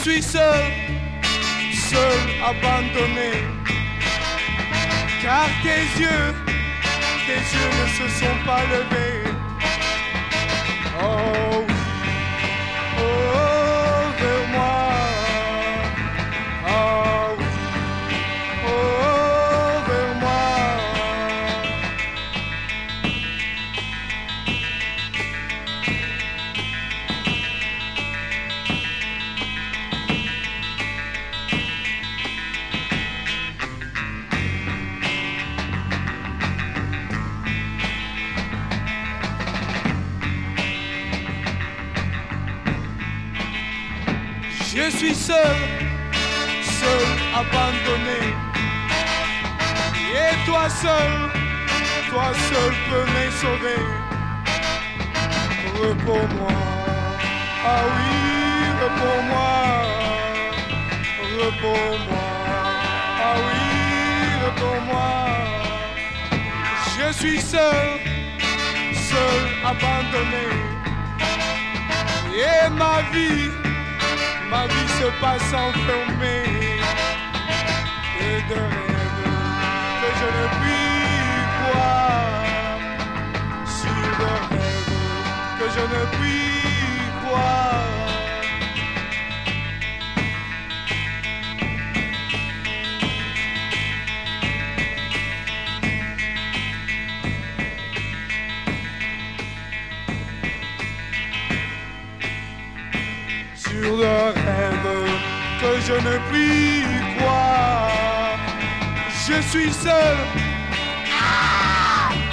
suis seul, seul, abandonné. Car tes yeux ne se sont pas levés. Oh oui, oh vers moi. Oh oui, oh vers moi. Je suis seul, seul, abandonné. Et toi seul peux me sauver. Réponds-moi, ah oui, réponds-moi. Réponds-moi, ah oui, réponds-moi. Je suis seul, seul, abandonné. Et ma vie se passe enfermée et de rêves que je ne puis croire, sur de rêves que je ne puis croire. Sur le rêve que je ne puis croire, je suis seul. Ah!